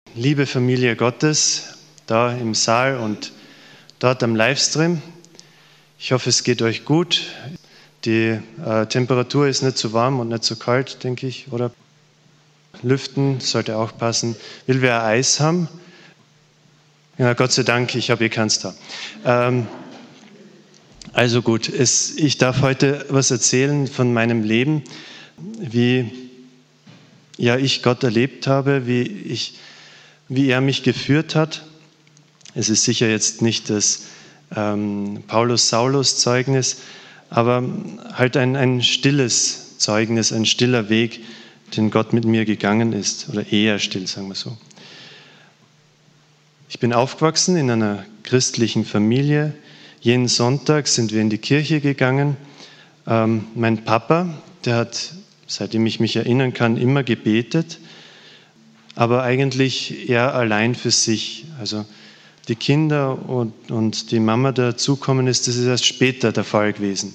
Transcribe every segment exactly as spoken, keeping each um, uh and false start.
Liebe Familie Gottes, da im Saal und dort am Livestream. Ich hoffe, es geht euch gut. Die äh, Temperatur ist nicht zu warm und nicht zu kalt, denke ich, oder? Lüften sollte auch passen. Will wer Eis haben? Ja, Gott sei Dank, ich habe eh keins da. Ähm, also gut, es, ich darf heute was erzählen von meinem Leben, wie ja, ich Gott erlebt habe, wie, ich, wie er mich geführt hat. Es ist sicher jetzt nicht das ähm, Paulus-Saulus-Zeugnis, aber halt ein, ein stilles Zeugnis, ein stiller Weg, den Gott mit mir gegangen ist, oder eher still, sagen wir so. Ich bin aufgewachsen in einer christlichen Familie. Jeden Sonntag sind wir in die Kirche gegangen. Ähm, mein Papa, der hat, seitdem ich mich erinnern kann, immer gebetet, aber eigentlich eher allein für sich. Also die Kinder und, und die Mama dazukommen ist, das ist erst später der Fall gewesen.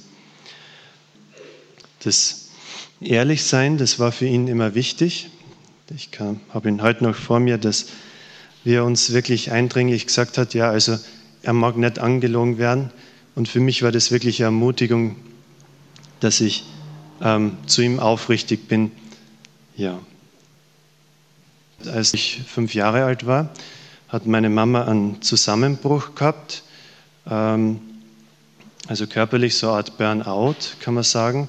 Das Ehrlichsein, das war für ihn immer wichtig. Ich habe ihn heute noch vor mir, dass wie er uns wirklich eindringlich gesagt hat, ja, also er mag nicht angelogen werden. Und für mich war das wirklich eine Ermutigung, dass ich ähm, zu ihm aufrichtig bin. Ja. Als ich fünf Jahre alt war, hat meine Mama einen Zusammenbruch gehabt, ähm, also körperlich so eine Art Burnout, kann man sagen.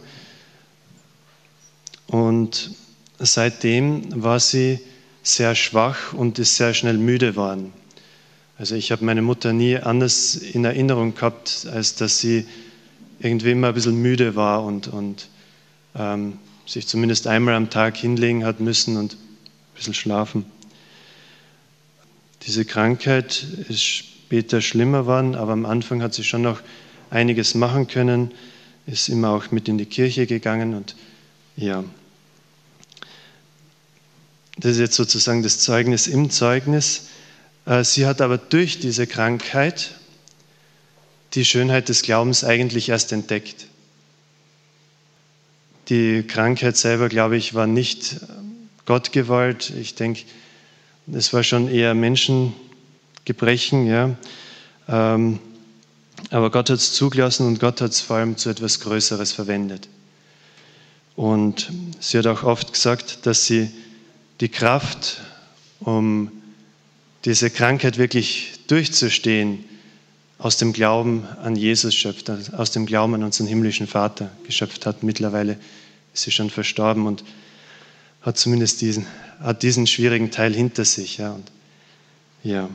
Und seitdem war sie sehr schwach und ist sehr schnell müde geworden. Also ich habe meine Mutter nie anders in Erinnerung gehabt, als dass sie irgendwie immer ein bisschen müde war und, und ähm, sich zumindest einmal am Tag hinlegen hat müssen und ein bisschen schlafen. Diese Krankheit ist später schlimmer geworden, aber am Anfang hat sie schon noch einiges machen können, ist immer auch mit in die Kirche gegangen und ja. Das ist jetzt sozusagen das Zeugnis im Zeugnis. Sie hat aber durch diese Krankheit die Schönheit des Glaubens eigentlich erst entdeckt. Die Krankheit selber, glaube ich, war nicht Gott gewollt. Ich denke, es war schon eher Menschengebrechen. Ja. Aber Gott hat es zugelassen und Gott hat es vor allem zu etwas Größeres verwendet. Und sie hat auch oft gesagt, dass sie die Kraft, um diese Krankheit wirklich durchzustehen, aus dem Glauben an Jesus schöpft, aus dem Glauben an unseren himmlischen Vater geschöpft hat. Mittlerweile ist sie schon verstorben und hat zumindest diesen, hat diesen schwierigen Teil hinter sich. Ja. Und, ja.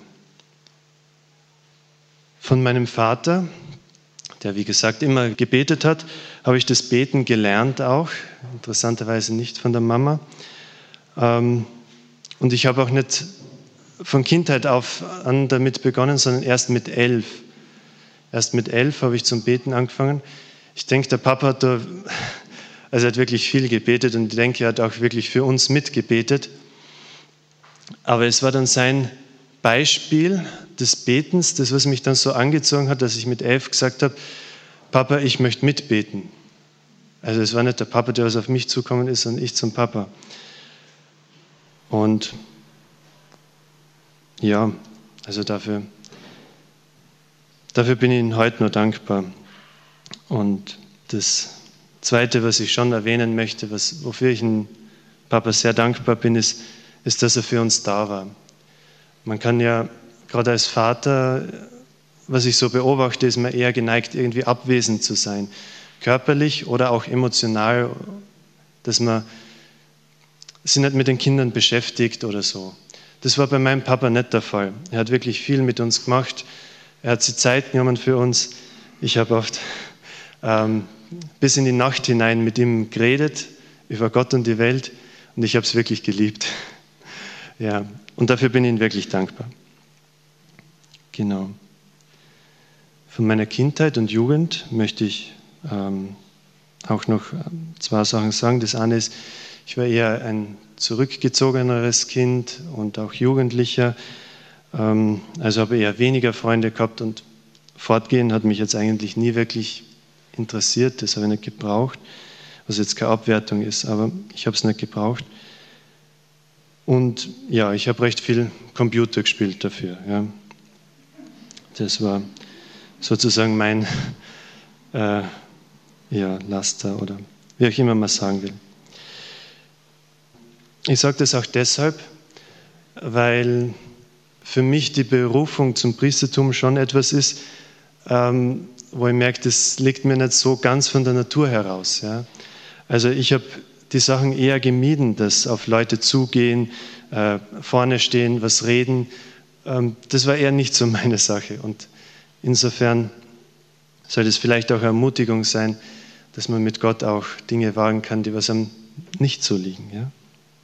Von meinem Vater, der wie gesagt immer gebetet hat, habe ich das Beten gelernt auch, interessanterweise nicht von der Mama. Und ich habe auch nicht von Kindheit auf an damit begonnen, sondern erst mit elf. Erst mit elf habe ich zum Beten angefangen. Ich denke, der Papa hat da, also er hat wirklich viel gebetet und ich denke, er hat auch wirklich für uns mitgebetet. Aber es war dann sein Beispiel des Betens, das, was mich dann so angezogen hat, dass ich mit elf gesagt habe, Papa, ich möchte mitbeten. Also es war nicht der Papa, der was auf mich zukommen ist, sondern ich zum Papa. Und ja, also dafür, dafür bin ich Ihnen heute nur dankbar. Und das Zweite, was ich schon erwähnen möchte, was, wofür ich Ihnen Papa sehr dankbar bin, ist, ist, dass er für uns da war. Man kann ja gerade als Vater, was ich so beobachte, ist man eher geneigt, irgendwie abwesend zu sein. Körperlich oder auch emotional, dass man sich nicht mit den Kindern beschäftigt oder so. Das war bei meinem Papa nicht der Fall. Er hat wirklich viel mit uns gemacht. Er hat sich Zeit genommen für uns. Ich habe oft ähm, bis in die Nacht hinein mit ihm geredet über Gott und die Welt und ich habe es wirklich geliebt. Ja, und dafür bin ich ihm wirklich dankbar. Genau. Von meiner Kindheit und Jugend möchte ich ähm, auch noch zwei Sachen sagen. Das eine ist, ich war eher ein zurückgezogeneres Kind und auch Jugendlicher, also habe eher weniger Freunde gehabt und Fortgehen hat mich jetzt eigentlich nie wirklich interessiert, das habe ich nicht gebraucht, was jetzt keine Abwertung ist, aber ich habe es nicht gebraucht. Und ja, ich habe recht viel Computer gespielt dafür. Ja. Das war sozusagen mein äh, ja, Laster oder wie auch immer man sagen will. Ich sage das auch deshalb, weil für mich die Berufung zum Priestertum schon etwas ist, ähm, wo ich merke, das liegt mir nicht so ganz von der Natur heraus. Ja. Also ich habe die Sachen eher gemieden, das auf Leute zugehen, äh, vorne stehen, was reden. Ähm, das war eher nicht so meine Sache. Und insofern soll es vielleicht auch eine Ermutigung sein, dass man mit Gott auch Dinge wagen kann, die was einem nicht so liegen. Ja.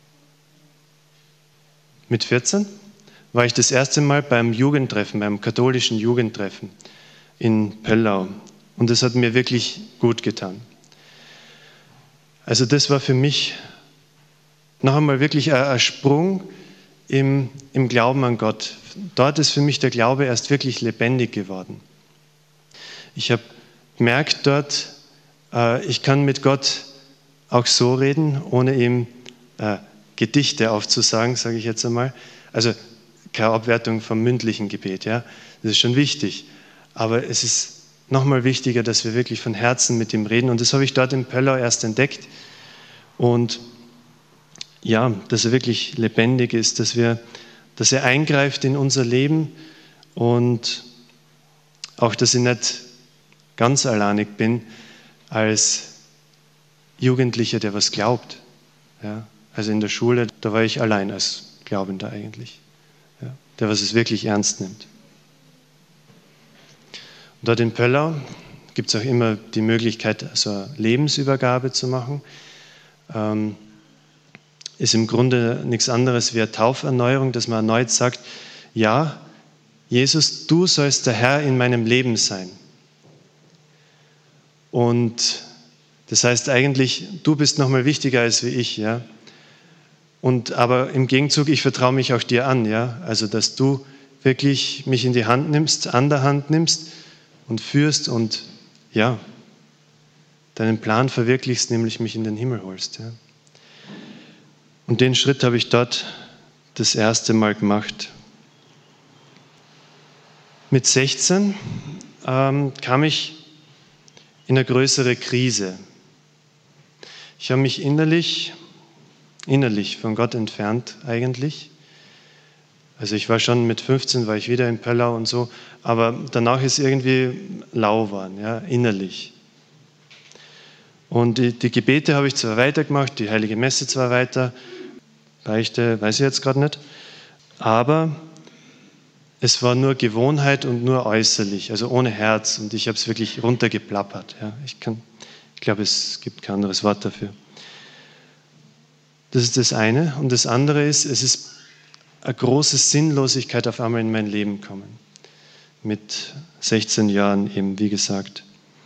Mit vierzehn war ich das erste Mal beim Jugendtreffen, beim katholischen Jugendtreffen in Pöllau. Und das hat mir wirklich gut getan. Also das war für mich noch einmal wirklich ein, ein Sprung im, im Glauben an Gott. Dort ist für mich der Glaube erst wirklich lebendig geworden. Ich habe gemerkt dort, äh, ich kann mit Gott auch so reden, ohne ihm äh, Gedichte aufzusagen, sage ich jetzt einmal. Also keine Abwertung vom mündlichen Gebet, ja. Das ist schon wichtig. Aber es ist nochmal wichtiger, dass wir wirklich von Herzen mit ihm reden. Und das habe ich dort in Pöllau erst entdeckt. Und ja, dass er wirklich lebendig ist, dass, wir, dass er eingreift in unser Leben und auch, dass ich nicht ganz alleinig bin als Jugendlicher, der was glaubt. Ja, also in der Schule, da war ich allein als Glaubender eigentlich, ja, der was es wirklich ernst nimmt. Und dort in Pöllau gibt es auch immer die Möglichkeit, so eine Lebensübergabe zu machen. Ähm, ist im Grunde nichts anderes wie eine Tauferneuerung, dass man erneut sagt, ja, Jesus, du sollst der Herr in meinem Leben sein. Und das heißt eigentlich, du bist nochmal wichtiger als wie ich, ja. Und aber im Gegenzug, ich vertraue mich auch dir an, ja. Also, dass du wirklich mich in die Hand nimmst, an der Hand nimmst und führst und ja, deinen Plan verwirklichst, nämlich mich in den Himmel holst. Ja. Und den Schritt habe ich dort das erste Mal gemacht. Mit sechzehn ähm, kam ich in eine größere Krise. Ich habe mich innerlich, innerlich von Gott entfernt eigentlich. Also ich war schon mit fünfzehn, war ich wieder in Pöllau und so, aber danach ist irgendwie lau geworden, ja, innerlich. Und die, die Gebete habe ich zwar weitergemacht, die Heilige Messe zwar weiter, Beichte weiß ich jetzt gerade nicht, aber es war nur Gewohnheit und nur äußerlich, also ohne Herz, und ich habe es wirklich runtergeplappert. Ja. Ich, kann, ich glaube, es gibt kein anderes Wort dafür. Das ist das eine. Und das andere ist, es ist eine große Sinnlosigkeit auf einmal in mein Leben gekommen. Mit sechzehn Jahren eben, wie gesagt.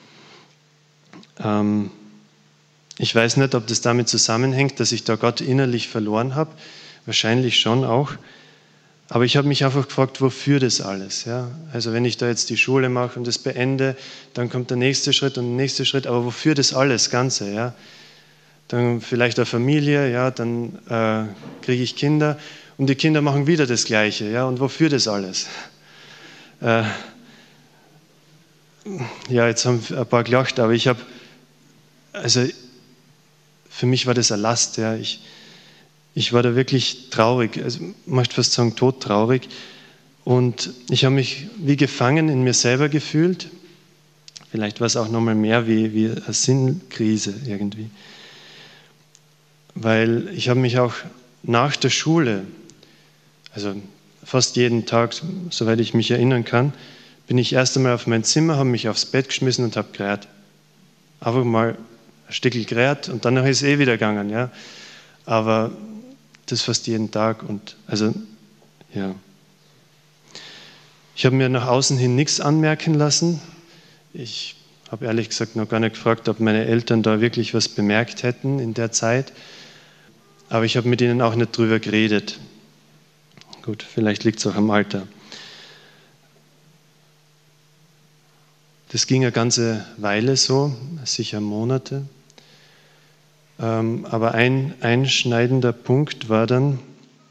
Ähm, ich weiß nicht, ob das damit zusammenhängt, dass ich da Gott innerlich verloren habe. Wahrscheinlich schon auch. Aber ich habe mich einfach gefragt, wofür das alles? Ja? Also wenn ich da jetzt die Schule mache und das beende, dann kommt der nächste Schritt und der nächste Schritt. Aber wofür das alles Ganze? Ja? Dann vielleicht eine Familie, ja, dann äh, kriege ich Kinder und die Kinder machen wieder das Gleiche. Ja? Und wofür das alles? Äh, ja, jetzt haben ein paar gelacht, aber ich habe, also für mich war das eine Last. Ja? Ich, Ich war da wirklich traurig, also man möchte fast sagen todtraurig. Und ich habe mich wie gefangen in mir selber gefühlt. Vielleicht war es auch nochmal mehr wie, wie eine Sinnkrise irgendwie. Weil ich habe mich auch nach der Schule, also fast jeden Tag, soweit ich mich erinnern kann, bin ich erst einmal auf mein Zimmer, habe mich aufs Bett geschmissen und habe gerät. Einfach mal ein Stückchen gerät und dann ist es eh wieder gegangen. Ja. Aber das fast jeden Tag und also ja. Ich habe mir nach außen hin nichts anmerken lassen. Ich habe ehrlich gesagt noch gar nicht gefragt, ob meine Eltern da wirklich was bemerkt hätten in der Zeit. Aber ich habe mit ihnen auch nicht drüber geredet. Gut, vielleicht liegt es auch am Alter. Das ging eine ganze Weile so, sicher Monate. Aber ein einschneidender Punkt war dann,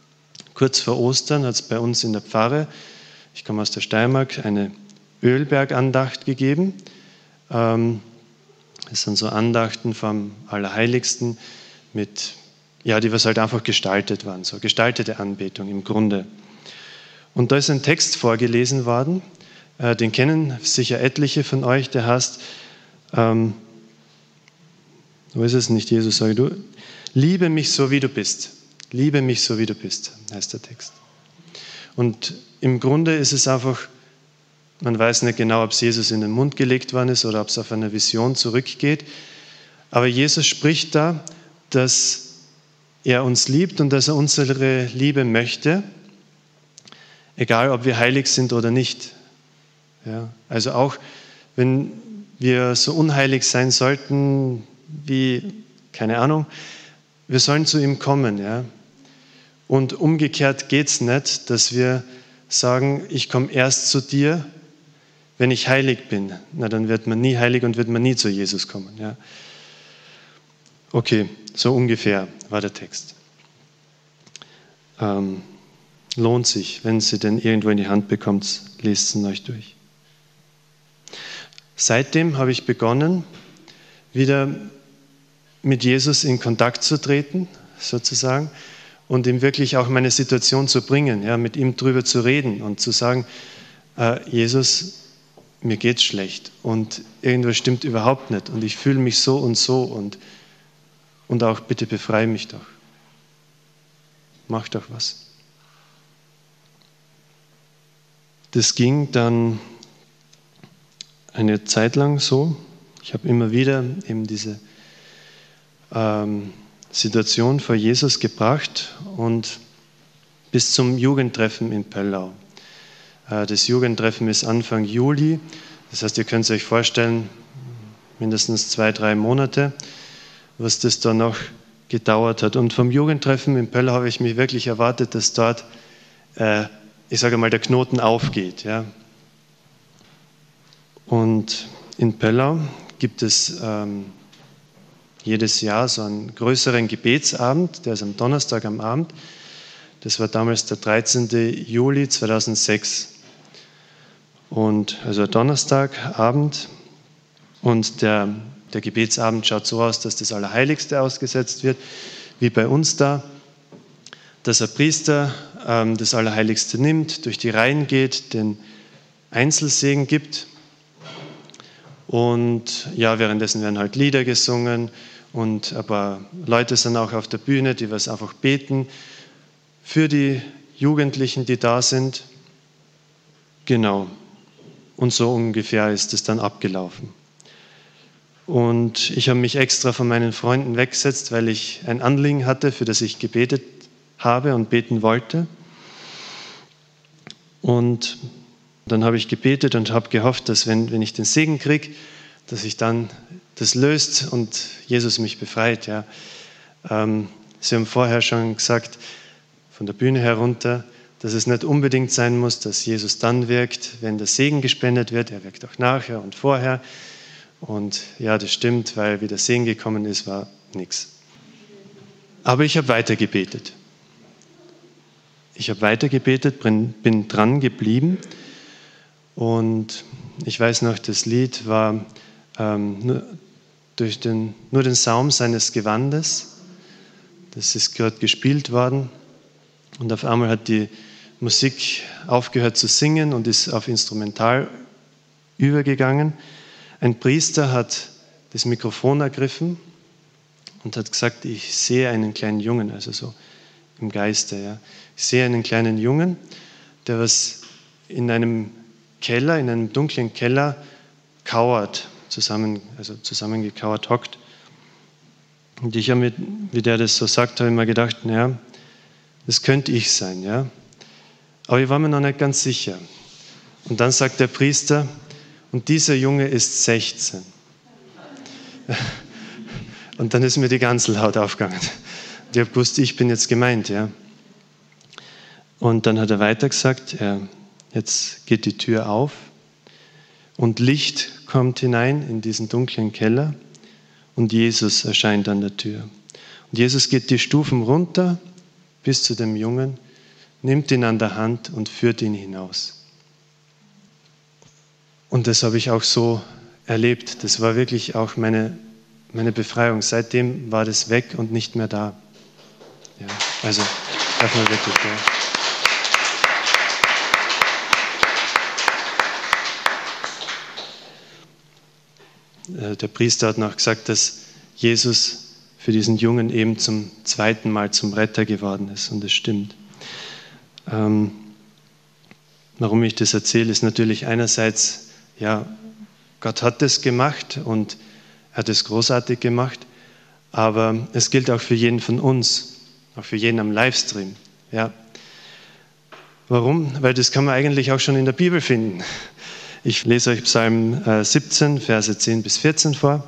kurz vor Ostern hat es bei uns in der Pfarre, ich komme aus der Steiermark, eine Ölbergandacht gegeben. Ähm, das sind so Andachten vom Allerheiligsten, mit, ja, die was halt einfach gestaltet waren, so gestaltete Anbetung im Grunde. Und da ist ein Text vorgelesen worden, äh, den kennen sicher etliche von euch, der heißt, ähm, wo ist es nicht, Jesus, sage du, liebe mich so, wie du bist. Liebe mich so, wie du bist, heißt der Text. Und im Grunde ist es einfach, man weiß nicht genau, ob es Jesus in den Mund gelegt worden ist oder ob es auf eine Vision zurückgeht, aber Jesus spricht da, dass er uns liebt und dass er unsere Liebe möchte, egal ob wir heilig sind oder nicht. Ja, also auch wenn wir so unheilig sein sollten wie, keine Ahnung, wir sollen zu ihm kommen. Ja? Und umgekehrt geht es nicht, dass wir sagen, ich komme erst zu dir, wenn ich heilig bin. Na, dann wird man nie heilig und wird man nie zu Jesus kommen. Ja? Okay, so ungefähr war der Text. Ähm, lohnt sich, wenn Sie den irgendwo in die Hand bekommt, lest ihn euch durch. Seitdem habe ich begonnen, wieder mit Jesus in Kontakt zu treten, sozusagen, und ihm wirklich auch meine Situation zu bringen, ja, mit ihm drüber zu reden und zu sagen, äh, Jesus, mir geht's schlecht und irgendwas stimmt überhaupt nicht und ich fühle mich so und so und, und auch bitte befreie mich doch. Mach doch was. Das ging dann eine Zeit lang so. Ich habe immer wieder eben diese ähm, Situation vor Jesus gebracht und bis zum Jugendtreffen in Pöllau. Äh, das Jugendtreffen ist Anfang Juli. Das heißt, ihr könnt es euch vorstellen, mindestens zwei, drei Monate, was das da noch gedauert hat. Und vom Jugendtreffen in Pöllau habe ich mich wirklich erwartet, dass dort, äh, ich sage mal, der Knoten aufgeht. Ja. Und in Pöllau gibt es ähm, jedes Jahr so einen größeren Gebetsabend, der ist am Donnerstag am Abend. Das war damals der dreizehnten Juli zweitausendsechs. Und also Donnerstagabend. Und der, der Gebetsabend schaut so aus, dass das Allerheiligste ausgesetzt wird, wie bei uns da, dass ein Priester ähm, das Allerheiligste nimmt, durch die Reihen geht, den Einzelsegen gibt. Und ja, währenddessen werden halt Lieder gesungen und ein paar Leute sind auch auf der Bühne, die was einfach beten für die Jugendlichen, die da sind. Genau. Und so ungefähr ist es dann abgelaufen. Und ich habe mich extra von meinen Freunden weggesetzt, weil ich ein Anliegen hatte, für das ich gebetet habe und beten wollte. Und dann habe ich gebetet und habe gehofft, dass wenn, wenn ich den Segen kriege, dass sich dann das löst und Jesus mich befreit. Ja. Ähm, Sie haben vorher schon gesagt, von der Bühne herunter, dass es nicht unbedingt sein muss, dass Jesus dann wirkt, wenn der Segen gespendet wird. Er wirkt auch nachher und vorher. Und ja, das stimmt, weil wie der Segen gekommen ist, war nichts. Aber ich habe weiter gebetet. Ich habe weiter gebetet, bin, bin dran geblieben. Und ich weiß noch, das Lied war ähm, nur, durch den, nur den Saum seines Gewandes. Das ist gerade gespielt worden. Und auf einmal hat die Musik aufgehört zu singen und ist auf Instrumental übergegangen. Ein Priester hat das Mikrofon ergriffen und hat gesagt, ich sehe einen kleinen Jungen, also so im Geiste. Ja. Ich sehe einen kleinen Jungen, der was in einem Keller, in einem dunklen Keller kauert, zusammen, also zusammengekauert hockt. Und ich habe mir, wie der das so sagt, habe ich mir gedacht, naja, das könnte ich sein, ja. Aber ich war mir noch nicht ganz sicher. Und dann sagt der Priester, und dieser Junge ist sechzehn. Und dann ist mir die Ganselhaut aufgegangen. Und ich habe gewusst, ich bin jetzt gemeint, ja. Und dann hat er weiter gesagt, ja, jetzt geht die Tür auf und Licht kommt hinein in diesen dunklen Keller und Jesus erscheint an der Tür. Und Jesus geht die Stufen runter bis zu dem Jungen, nimmt ihn an der Hand und führt ihn hinaus. Und das habe ich auch so erlebt. Das war wirklich auch meine, meine Befreiung. Seitdem war das weg und nicht mehr da. Ja, also darf man wirklich, ja. Der Priester hat noch gesagt, dass Jesus für diesen Jungen eben zum zweiten Mal zum Retter geworden ist. Und das stimmt. Ähm, warum ich das erzähle, ist natürlich einerseits, ja, Gott hat das gemacht und er hat es großartig gemacht, aber es gilt auch für jeden von uns, auch für jeden am Livestream. Ja. Warum? Weil das kann man eigentlich auch schon in der Bibel finden. Ich lese euch Psalm siebzehn, Verse zehn bis vierzehn vor.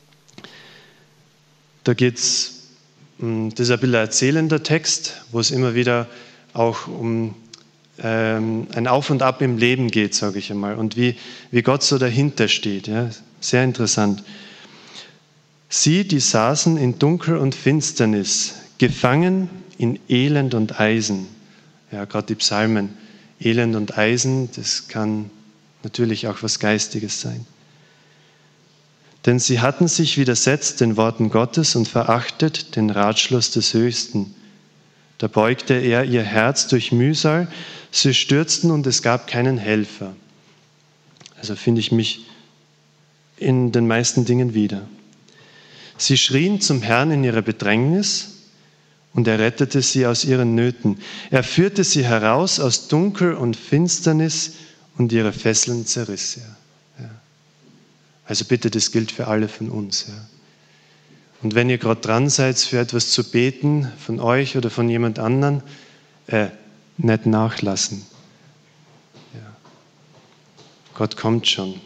Da geht es, das ist ein bisschen ein erzählender Text, wo es immer wieder auch um ähm, ein Auf und Ab im Leben geht, sage ich einmal, und wie, wie Gott so dahinter steht. Ja? Sehr interessant. Sie, die saßen in Dunkel und Finsternis, gefangen in Elend und Eisen. Ja, gerade die Psalmen, Elend und Eisen, das kann natürlich auch was Geistiges sein. Denn sie hatten sich widersetzt den Worten Gottes und verachtet den Ratschluss des Höchsten. Da beugte er ihr Herz durch Mühsal, sie stürzten und es gab keinen Helfer. Also finde ich mich in den meisten Dingen wieder. Sie schrien zum Herrn in ihrer Bedrängnis und er rettete sie aus ihren Nöten. Er führte sie heraus aus Dunkel und Finsternis und ihre Fesseln zerriss er. Ja. Also bitte, das gilt für alle von uns. Ja. Und wenn ihr gerade dran seid, für etwas zu beten, von euch oder von jemand anderen, äh, nicht nachlassen. Ja. Gott kommt schon.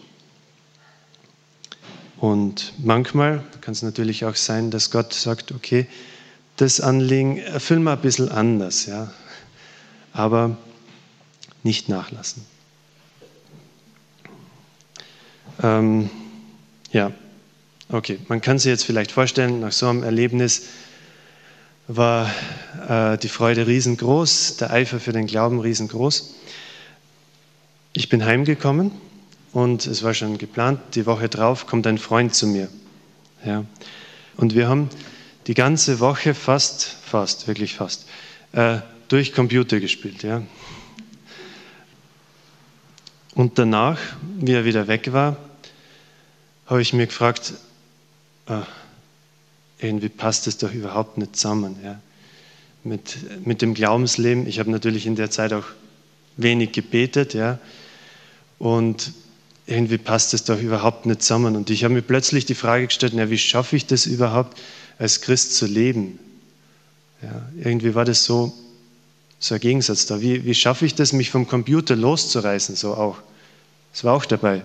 Und manchmal kann es natürlich auch sein, dass Gott sagt, okay, das Anliegen erfüllen wir ein bisschen anders, ja. Aber nicht nachlassen. Ähm, ja, okay. Man kann sich jetzt vielleicht vorstellen, nach so einem Erlebnis war äh, die Freude riesengroß, der Eifer für den Glauben riesengroß. Ich bin heimgekommen und es war schon geplant, die Woche drauf kommt ein Freund zu mir. Ja. Und wir haben die ganze Woche fast, fast, wirklich fast, äh, durch Computer gespielt. Ja. Und danach, wie er wieder weg war, habe ich mir gefragt, ah, irgendwie passt es doch überhaupt nicht zusammen. Ja. Mit, mit dem Glaubensleben. Ich habe natürlich in der Zeit auch wenig gebetet. Ja. Und irgendwie passt es doch überhaupt nicht zusammen. Und ich habe mir plötzlich die Frage gestellt, na, wie schaffe ich das überhaupt, als Christ zu leben? Ja, irgendwie war das so, so ein Gegensatz da. Wie, wie schaffe ich das, mich vom Computer loszureißen? So auch. Das war auch dabei.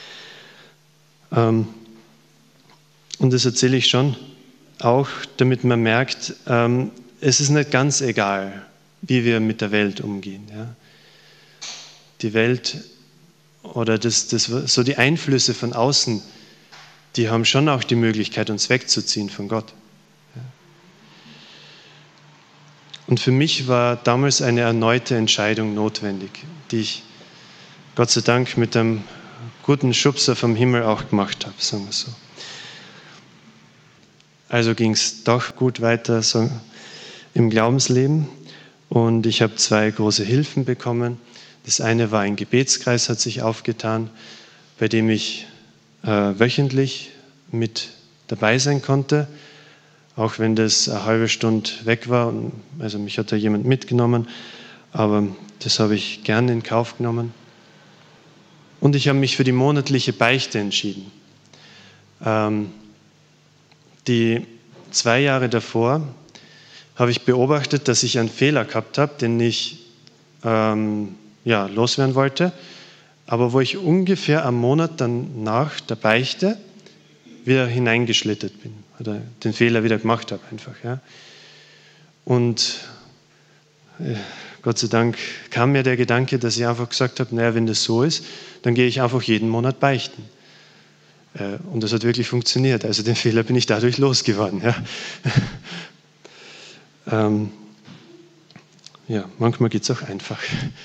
Ähm, und das erzähle ich schon auch, damit man merkt, ähm, es ist nicht ganz egal, wie wir mit der Welt umgehen. Ja. Die Welt oder das, das, so die Einflüsse von außen, die haben schon auch die Möglichkeit, uns wegzuziehen von Gott. Ja. Und für mich war damals eine erneute Entscheidung notwendig, die ich Gott sei Dank mit einem guten Schubser vom Himmel auch gemacht habe, sagen wir so. Also ging es doch gut weiter so im Glaubensleben und ich habe zwei große Hilfen bekommen. Das eine war ein Gebetskreis, hat sich aufgetan, bei dem ich äh, wöchentlich mit dabei sein konnte, auch wenn das eine halbe Stunde weg war. Und, also mich hat da jemand mitgenommen, aber das habe ich gern in Kauf genommen. Und ich habe mich für die monatliche Beichte entschieden. Ähm, die zwei Jahre davor habe ich beobachtet, dass ich einen Fehler gehabt habe, den ich ähm, ja, loswerden wollte, aber wo ich ungefähr am Monat dann nach der Beichte wieder hineingeschlittert bin oder den Fehler wieder gemacht habe einfach. Ja. Und äh, Gott sei Dank kam mir der Gedanke, dass ich einfach gesagt habe, naja, wenn das so ist, dann gehe ich einfach jeden Monat beichten. Äh, und das hat wirklich funktioniert. Also den Fehler bin ich dadurch losgeworden. Ja. ähm, ja, manchmal geht es auch einfach.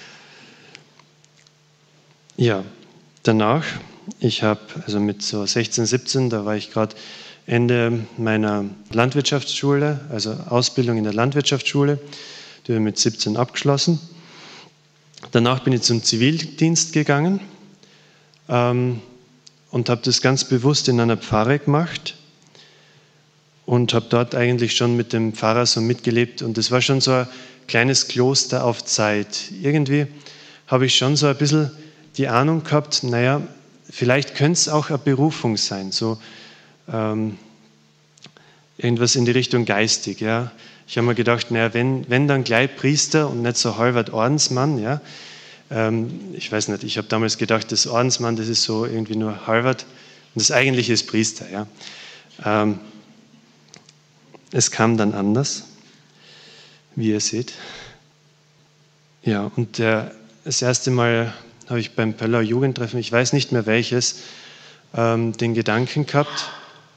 Ja, danach, ich habe, also mit so sechzehn, siebzehn, da war ich gerade Ende meiner Landwirtschaftsschule, also Ausbildung in der Landwirtschaftsschule, die habe ich mit siebzehn abgeschlossen. Danach bin ich zum Zivildienst gegangen ähm, und habe das ganz bewusst in einer Pfarre gemacht und habe dort eigentlich schon mit dem Pfarrer so mitgelebt. Und das war schon so ein kleines Kloster auf Zeit. Irgendwie habe ich schon so ein bisschen die Ahnung gehabt, naja, vielleicht könnte es auch eine Berufung sein, so ähm, irgendwas in die Richtung geistig. Ja. Ich habe mir gedacht, naja, wenn, wenn dann gleich Priester und nicht so halbert Ordensmann. Ja. Ähm, ich weiß nicht, ich habe damals gedacht, das Ordensmann, das ist so irgendwie nur halbert und das eigentliche ist Priester. Ja. Ähm, es kam dann anders, wie ihr seht. Ja, und der, das erste Mal habe ich beim Pöllau Jugendtreffen, ich weiß nicht mehr welches, ähm, den Gedanken gehabt,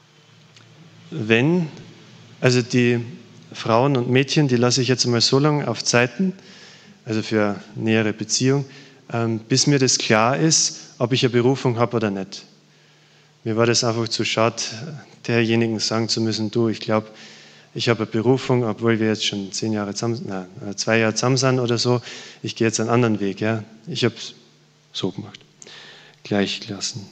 wenn, also die Frauen und Mädchen, die lasse ich jetzt mal so lange auf Zeiten, also für nähere Beziehung, ähm, bis mir das klar ist, ob ich eine Berufung habe oder nicht. Mir war das einfach zu schade, derjenigen sagen zu müssen, du, ich glaube, ich habe eine Berufung, obwohl wir jetzt schon zehn Jahre zusammen, nein, zwei Jahre zusammen sind oder so, ich gehe jetzt einen anderen Weg. Ja. Ich habe es so gemacht, gleich gelassen.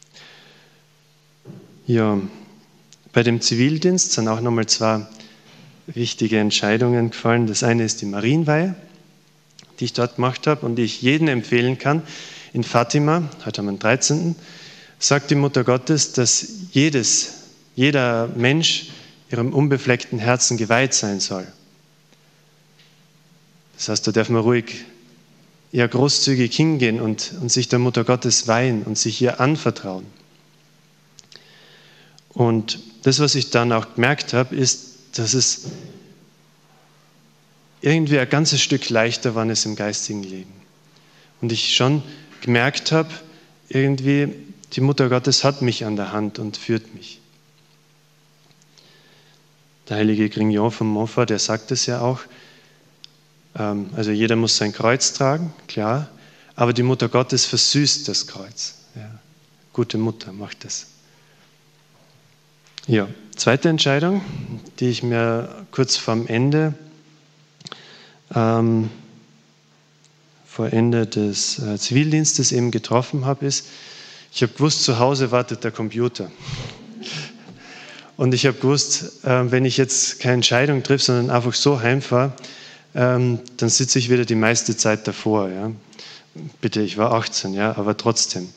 Ja, bei dem Zivildienst sind auch nochmal zwei wichtige Entscheidungen gefallen. Das eine ist die Marienweihe, die ich dort gemacht habe und die ich jedem empfehlen kann. In Fatima, heute am dreizehnten sagt die Mutter Gottes, dass jedes, jeder Mensch ihrem unbefleckten Herzen geweiht sein soll. Das heißt, da darf man ruhig eher großzügig hingehen und, und sich der Mutter Gottes weihen und sich ihr anvertrauen. Und das, was ich dann auch gemerkt habe, ist, dass es irgendwie ein ganzes Stück leichter war es im geistigen Leben. Und ich schon gemerkt habe, irgendwie, die Mutter Gottes hat mich an der Hand und führt mich. Der heilige Grignon von Montfort, der sagt es ja auch, ähm, also jeder muss sein Kreuz tragen, klar, aber die Mutter Gottes versüßt das Kreuz. Ja. Gute Mutter macht das. Ja, zweite Entscheidung, die ich mir kurz vorm Ende, ähm, vor Ende des äh, Zivildienstes eben getroffen habe, ist, ich habe gewusst, zu Hause wartet der Computer. Und ich habe gewusst, äh, wenn ich jetzt keine Entscheidung treffe, sondern einfach so heimfahre, ähm, dann sitze ich wieder die meiste Zeit davor. Ja. Bitte, ich war achtzehn, ja, aber trotzdem.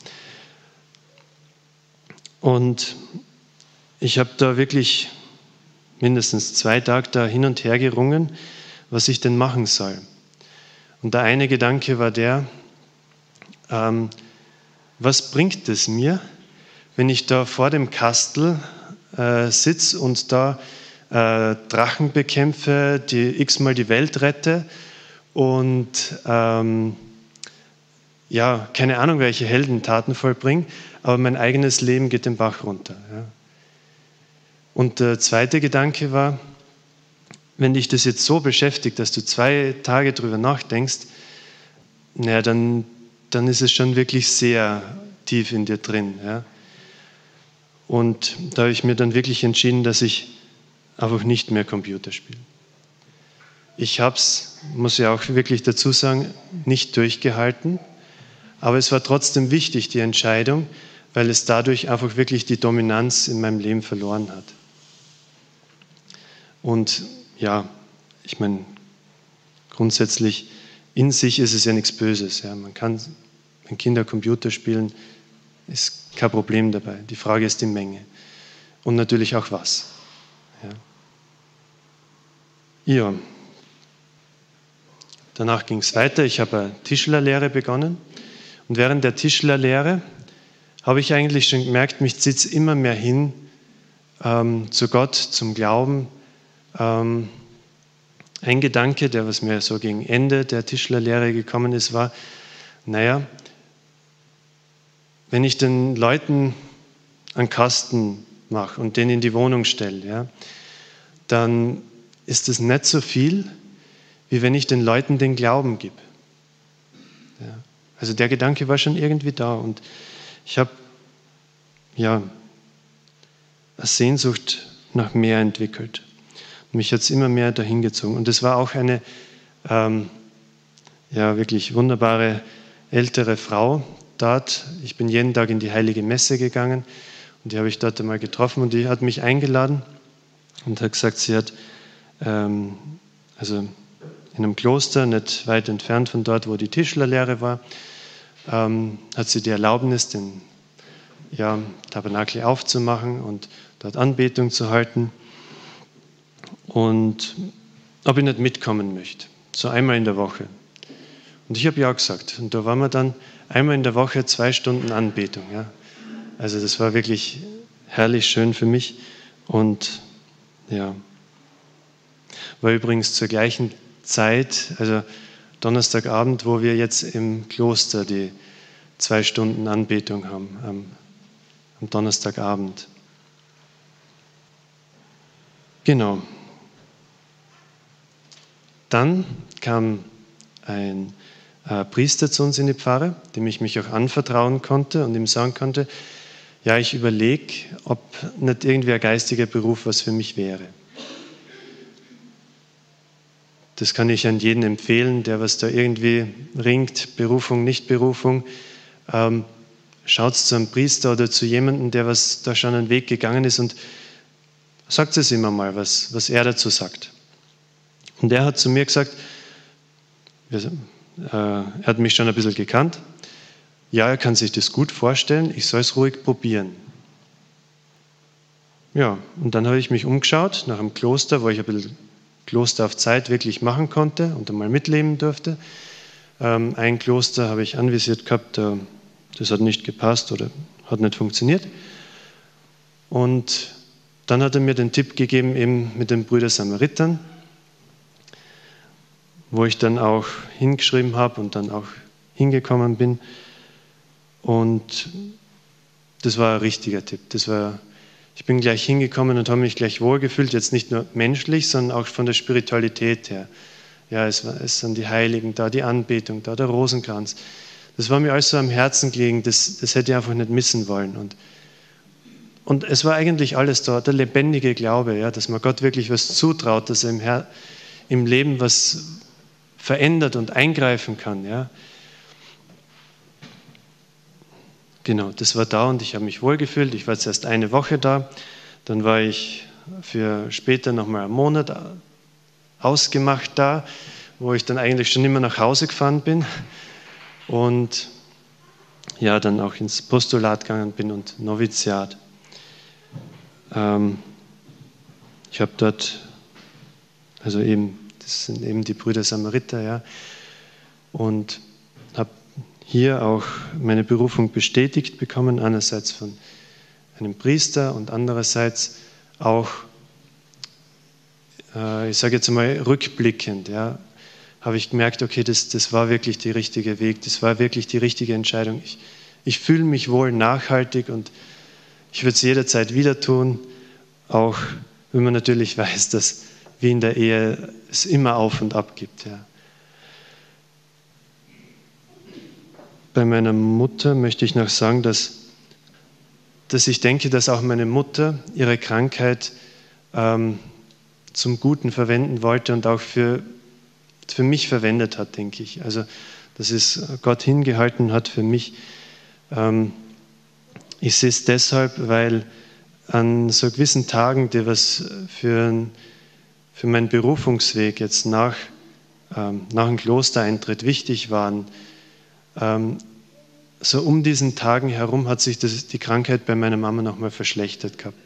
Und ich habe da wirklich mindestens zwei Tage da hin und her gerungen, was ich denn machen soll. Und der eine Gedanke war der, ähm, was bringt es mir, wenn ich da vor dem Kastel äh, sitze und da äh, Drachen bekämpfe, die x-mal die Welt rette und ähm, ja, keine Ahnung, welche Heldentaten vollbringe, aber mein eigenes Leben geht den Bach runter. Ja. Und der zweite Gedanke war, wenn dich das jetzt so beschäftigt, dass du zwei Tage drüber nachdenkst, naja, dann, dann ist es schon wirklich sehr tief in dir drin. Ja. Und da habe ich mir dann wirklich entschieden, dass ich einfach nicht mehr Computer spiele. Ich habe es, muss ich auch wirklich dazu sagen, nicht durchgehalten, aber es war trotzdem wichtig, die Entscheidung, weil es dadurch einfach wirklich die Dominanz in meinem Leben verloren hat. Und ja, ich meine, grundsätzlich in sich ist es ja nichts Böses. Ja. Man kann, wenn Kinder Computer spielen, ist kein Problem dabei. Die Frage ist die Menge. Und natürlich auch was. Ja. ja. Danach ging es weiter. Ich habe eine Tischlerlehre begonnen. Und während der Tischlerlehre habe ich eigentlich schon gemerkt, mich zieht es immer mehr hin ähm, zu Gott, zum Glauben. Ähm, ein Gedanke, der was mir so gegen Ende der Tischlerlehre gekommen ist, war, naja, wenn ich den Leuten einen Kasten mache und den in die Wohnung stelle, ja, dann ist es nicht so viel, wie wenn ich den Leuten den Glauben gebe. Ja. Also der Gedanke war schon irgendwie da und ich habe ja eine Sehnsucht nach mehr entwickelt. Mich hat es immer mehr dahin gezogen. Und es war auch eine ähm, ja, wirklich wunderbare ältere Frau dort. Ich bin jeden Tag in die Heilige Messe gegangen und die habe ich dort einmal getroffen und die hat mich eingeladen und hat gesagt, sie hat ähm, also in einem Kloster, nicht weit entfernt von dort, wo die Tischlerlehre war, ähm, hat sie die Erlaubnis, den ja, Tabernakel aufzumachen und dort Anbetung zu halten. Und ob ich nicht mitkommen möchte, so einmal in der Woche. Und ich habe ja gesagt. Und da waren wir dann einmal in der Woche zwei Stunden Anbetung. Ja. Also das war wirklich herrlich schön für mich. Und ja, war übrigens zur gleichen Zeit, also Donnerstagabend, wo wir jetzt im Kloster die zwei Stunden Anbetung haben, am, am Donnerstagabend. Genau. Dann kam ein äh, Priester zu uns in die Pfarre, dem ich mich auch anvertrauen konnte und ihm sagen konnte, ja, ich überlege, ob nicht irgendwie ein geistiger Beruf was für mich wäre. Das kann ich an jeden empfehlen, der was da irgendwie ringt, Berufung, Nicht-Berufung. Ähm, schaut zu einem Priester oder zu jemandem, der was da schon einen Weg gegangen ist und sagt es ihm einmal, was, was er dazu sagt. Und er hat zu mir gesagt, er hat mich schon ein bisschen gekannt, ja, er kann sich das gut vorstellen, ich soll es ruhig probieren. Ja, und dann habe ich mich umgeschaut nach einem Kloster, wo ich ein bisschen Kloster auf Zeit wirklich machen konnte und einmal mitleben durfte. Ein Kloster habe ich anvisiert gehabt, das hat nicht gepasst oder hat nicht funktioniert. Und dann hat er mir den Tipp gegeben, eben mit den Brüdern Samaritern, wo ich dann auch hingeschrieben habe und dann auch hingekommen bin. Und das war ein richtiger Tipp. Das war, ich bin gleich hingekommen und habe mich gleich wohlgefühlt, jetzt nicht nur menschlich, sondern auch von der Spiritualität her. Ja, es, war, es sind die Heiligen da, die Anbetung da, der Rosenkranz. Das war mir alles so am Herzen gelegen, das, das hätte ich einfach nicht missen wollen. Und, und es war eigentlich alles da, der lebendige Glaube, ja, dass man Gott wirklich was zutraut, dass er im, Her- im Leben was verändert und eingreifen kann. Ja. Genau, das war da und ich habe mich wohlgefühlt. Ich war jetzt erst eine Woche da, dann war ich für später nochmal einen Monat ausgemacht da, wo ich dann eigentlich schon immer nach Hause gefahren bin und ja, dann auch ins Postulat gegangen bin und Noviziat. Ähm, ich habe dort, also eben, das sind eben die Brüder Samariter, ja, und habe hier auch meine Berufung bestätigt bekommen, einerseits von einem Priester und andererseits auch, äh, ich sage jetzt mal rückblickend, ja, habe ich gemerkt, okay, das, das war wirklich der richtige Weg, das war wirklich die richtige Entscheidung. Ich, ich fühle mich wohl nachhaltig und ich würde es jederzeit wieder tun, auch wenn man natürlich weiß, dass wie in der Ehe es immer auf und ab gibt. Ja. Bei meiner Mutter möchte ich noch sagen, dass, dass ich denke, dass auch meine Mutter ihre Krankheit ähm, zum Guten verwenden wollte und auch für, für mich verwendet hat, denke ich. Also, dass es Gott hingehalten hat für mich. Ähm, ich sehe es deshalb, weil an so gewissen Tagen, die was für, für meinen Berufungsweg jetzt nach, ähm, nach dem Klostereintritt wichtig waren, ähm, so um diesen Tagen herum hat sich das, die Krankheit bei meiner Mama nochmal verschlechtert gehabt.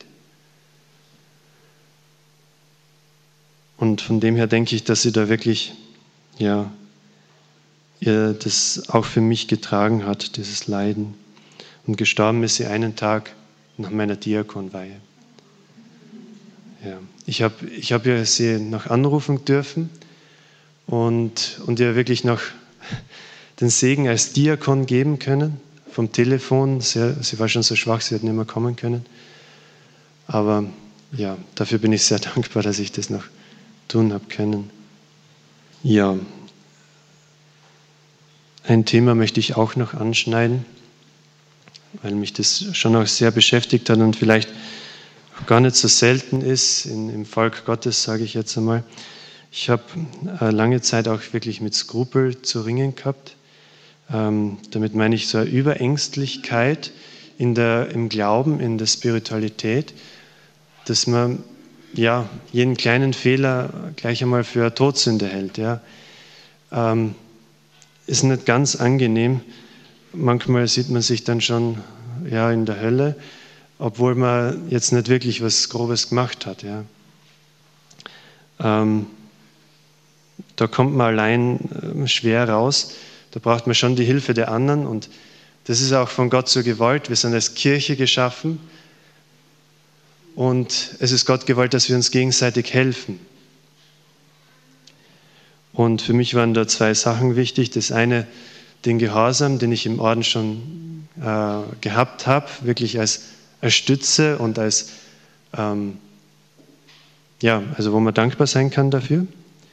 Und von dem her denke ich, dass sie da wirklich, ja, ihr das auch für mich getragen hat, dieses Leiden. Und gestorben ist sie einen Tag nach meiner Diakonweihe. Ja. Ich habe ich hab ja sie noch anrufen dürfen und, und ihr wirklich noch den Segen als Diakon geben können, vom Telefon. Sie, sie war schon so schwach, sie hat nicht mehr kommen können. Aber ja, dafür bin ich sehr dankbar, dass ich das noch tun habe können. Ja, ein Thema möchte ich auch noch anschneiden, weil mich das schon auch sehr beschäftigt hat und vielleicht auch gar nicht so selten ist in, im Volk Gottes, sage ich jetzt einmal. Ich habe äh, lange Zeit auch wirklich mit Skrupel zu ringen gehabt. Ähm, damit meine ich so eine Überängstlichkeit in der, im Glauben, in der Spiritualität, dass man ja, jeden kleinen Fehler gleich einmal für eine Todsünde hält. Ja. Ähm, ist nicht ganz angenehm. Manchmal sieht man sich dann schon ja, in der Hölle, obwohl man jetzt nicht wirklich was Grobes gemacht hat. Ja. Ähm, da kommt man allein äh, schwer raus. Da braucht man schon die Hilfe der anderen. Und das ist auch von Gott so gewollt. Wir sind als Kirche geschaffen. Und es ist Gott gewollt, dass wir uns gegenseitig helfen. Und für mich waren da zwei Sachen wichtig. Das eine, den Gehorsam, den ich im Orden schon äh, gehabt habe, wirklich als, als Stütze und als, ähm, ja, also wo man dankbar sein kann dafür.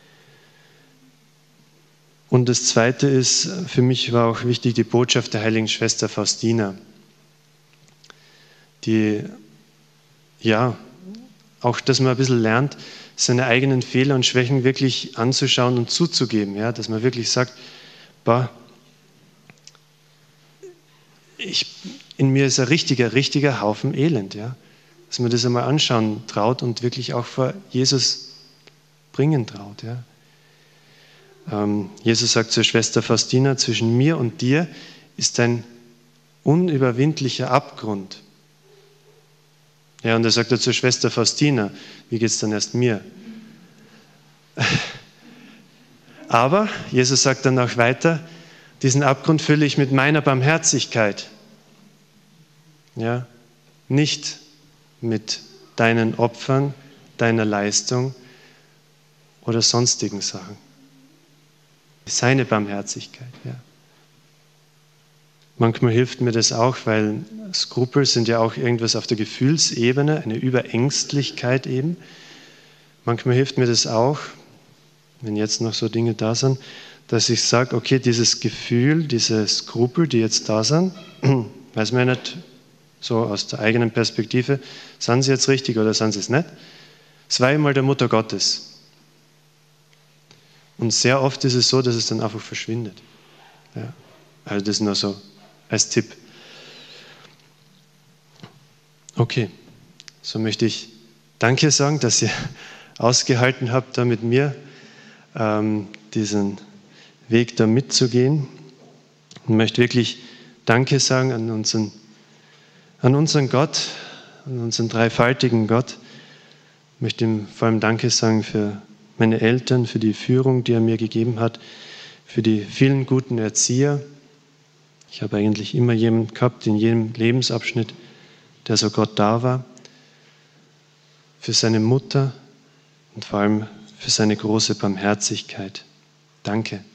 Und das zweite ist, für mich war auch wichtig die Botschaft der heiligen Schwester Faustina, die ja, auch, dass man ein bisschen lernt, seine eigenen Fehler und Schwächen wirklich anzuschauen und zuzugeben. Ja, dass man wirklich sagt, bah, ich, in mir ist ein richtiger, richtiger Haufen Elend. Ja, dass man das einmal anschauen traut und wirklich auch vor Jesus bringen traut. Ja. Ähm, Jesus sagt zur Schwester Faustina, zwischen mir und dir ist ein unüberwindlicher Abgrund. Ja, und er sagt zur Schwester Faustina, wie geht es dann erst mir? Aber Jesus sagt dann auch weiter, diesen Abgrund fülle ich mit meiner Barmherzigkeit. Ja, nicht mit deinen Opfern, deiner Leistung oder sonstigen Sachen. Seine Barmherzigkeit, ja. Manchmal hilft mir das auch, weil Skrupel sind ja auch irgendwas auf der Gefühlsebene, eine Überängstlichkeit eben. Manchmal hilft mir das auch, wenn jetzt noch so Dinge da sind, dass ich sage, okay, dieses Gefühl, diese Skrupel, die jetzt da sind, weiß man ja nicht so aus der eigenen Perspektive, sind sie jetzt richtig oder sind sie es nicht? Es war einmal der Mutter Gottes. Und sehr oft ist es so, dass es dann einfach verschwindet. Ja. Also das nur so als Tipp. Okay, so möchte ich Danke sagen, dass ihr ausgehalten habt, da mit mir ähm, diesen Weg da mitzugehen. Und möchte wirklich Danke sagen an unseren, an unseren Gott, an unseren dreifaltigen Gott. Ich möchte ihm vor allem Danke sagen für meine Eltern, für die Führung, die er mir gegeben hat, für die vielen guten Erzieher. Ich habe eigentlich immer jemanden gehabt, in jedem Lebensabschnitt, der so Gott da war. Für seine Mutter und vor allem für seine große Barmherzigkeit. Danke.